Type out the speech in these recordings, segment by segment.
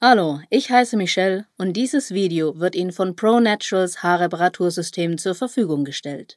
Hallo, ich heiße Michelle und dieses Video wird Ihnen von Pro Naturals Haarreparatursystem zur Verfügung gestellt.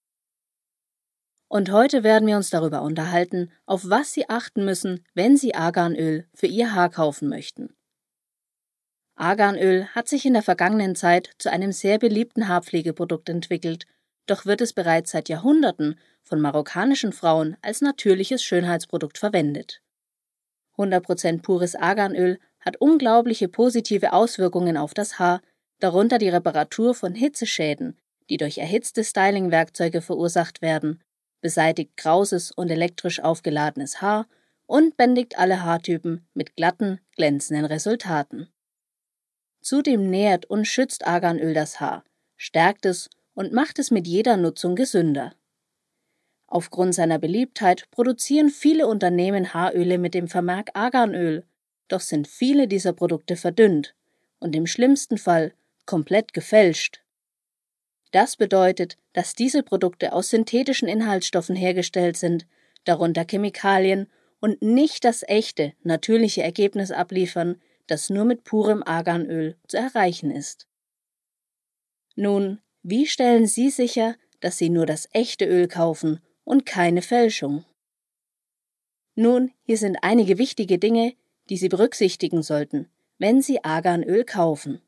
Und heute werden wir uns darüber unterhalten, auf was Sie achten müssen, wenn Sie Arganöl für Ihr Haar kaufen möchten. Arganöl hat sich in der vergangenen Zeit zu einem sehr beliebten Haarpflegeprodukt entwickelt, doch wird es bereits seit Jahrhunderten von marokkanischen Frauen als natürliches Schönheitsprodukt verwendet. 100% pures Arganöl hat unglaubliche positive Auswirkungen auf das Haar, darunter die Reparatur von Hitzeschäden, die durch erhitzte Styling-Werkzeuge verursacht werden, beseitigt krauses und elektrisch aufgeladenes Haar und bändigt alle Haartypen mit glatten, glänzenden Resultaten. Zudem nährt und schützt Arganöl das Haar, stärkt es und macht es mit jeder Nutzung gesünder. Aufgrund seiner Beliebtheit produzieren viele Unternehmen Haaröle mit dem Vermerk Arganöl, doch sind viele dieser Produkte verdünnt und im schlimmsten Fall komplett gefälscht. Das bedeutet, dass diese Produkte aus synthetischen Inhaltsstoffen hergestellt sind, darunter Chemikalien, und nicht das echte, natürliche Ergebnis abliefern, das nur mit purem Arganöl zu erreichen ist. Nun, wie stellen Sie sicher, dass Sie nur das echte Öl kaufen und keine Fälschung? Nun, hier sind einige wichtige Dinge, die Sie berücksichtigen sollten, wenn Sie Arganöl kaufen.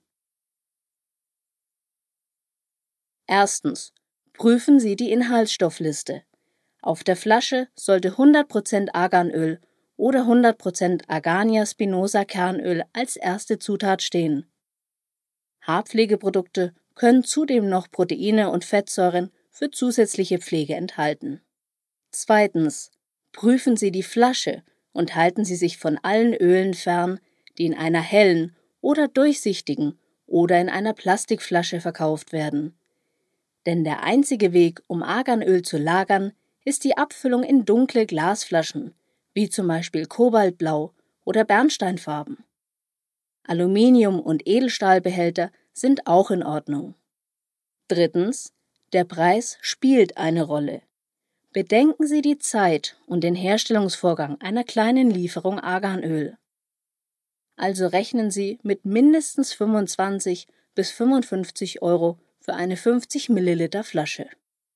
Erstens. Prüfen Sie die Inhaltsstoffliste. Auf der Flasche sollte 100% Arganöl oder 100% Argania spinosa Kernöl als erste Zutat stehen. Haarpflegeprodukte können zudem noch Proteine und Fettsäuren für zusätzliche Pflege enthalten. Zweitens. Prüfen Sie die Flasche und halten Sie sich von allen Ölen fern, die in einer hellen oder durchsichtigen oder in einer Plastikflasche verkauft werden. Denn der einzige Weg, um Arganöl zu lagern, ist die Abfüllung in dunkle Glasflaschen, wie zum Beispiel Kobaltblau oder Bernsteinfarben. Aluminium- und Edelstahlbehälter sind auch in Ordnung. Drittens. Der Preis spielt eine Rolle. Bedenken Sie die Zeit und den Herstellungsvorgang einer kleinen Lieferung Arganöl. Also rechnen Sie mit mindestens 25 bis 55 € für eine 50 Milliliter Flasche.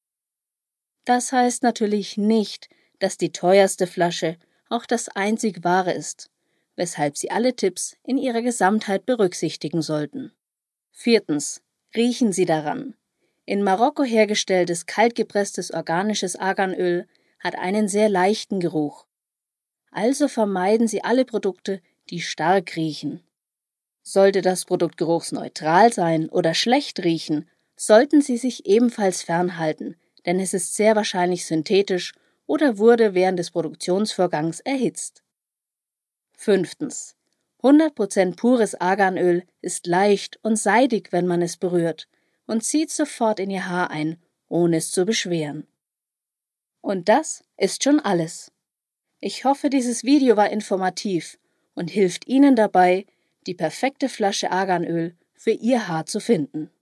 Das heißt natürlich nicht, dass die teuerste Flasche auch das einzig wahre ist, weshalb Sie alle Tipps in ihrer Gesamtheit berücksichtigen sollten. Viertens. Riechen Sie daran. In Marokko hergestelltes kaltgepresstes organisches Arganöl hat einen sehr leichten Geruch. Also vermeiden Sie alle Produkte, die stark riechen. Sollte das Produkt geruchsneutral sein oder schlecht riechen, sollten Sie sich ebenfalls fernhalten, denn es ist sehr wahrscheinlich synthetisch oder wurde während des Produktionsvorgangs erhitzt. Fünftens. 100% pures Arganöl ist leicht und seidig, wenn man es berührt, und zieht sofort in Ihr Haar ein, ohne es zu beschweren. Und das ist schon alles. Ich hoffe, dieses Video war informativ und hilft Ihnen dabei, die perfekte Flasche Arganöl für Ihr Haar zu finden.